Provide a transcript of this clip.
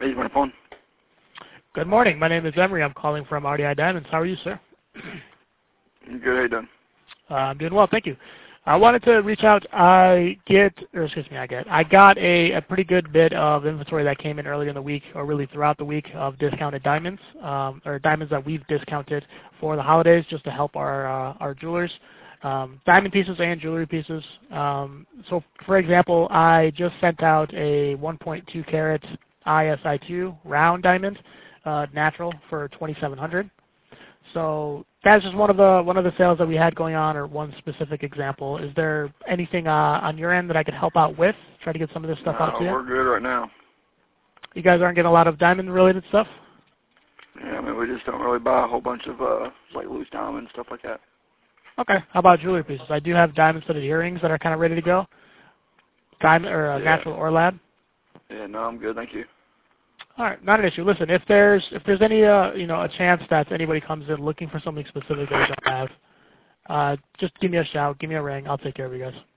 Hey, my phone. Good morning. My name is Emery. I'm calling from RDI Diamonds. How are you, sir? Good. How you doing? I'm doing well, thank you. I wanted to reach out. I got a pretty good bit of inventory that came in earlier in the week, or really throughout the week, of discounted diamonds, or diamonds that we've discounted for the holidays, just to help our jewelers. Diamond pieces and jewelry pieces. So, for example, I just sent out a 1.2 carat ISI2 round diamond, natural, for $2,700. So that's just one of the sales that we had going on, or one specific example. Is there anything on your end that I could help out with? Try to get some of this stuff out to you. We're good right now. You guys aren't getting a lot of diamond-related stuff? Yeah, I mean, we just don't really buy a whole bunch of like loose diamonds, stuff like that. Okay. How about jewelry pieces? I do have diamond-studded earrings that are kind of ready to go. Diamond or natural or lab. Yeah, no, I'm good, thank you. All right, not an issue. Listen, if there's any a chance that anybody comes in looking for something specific that we don't have, just give me a shout, give me a ring. I'll take care of you guys.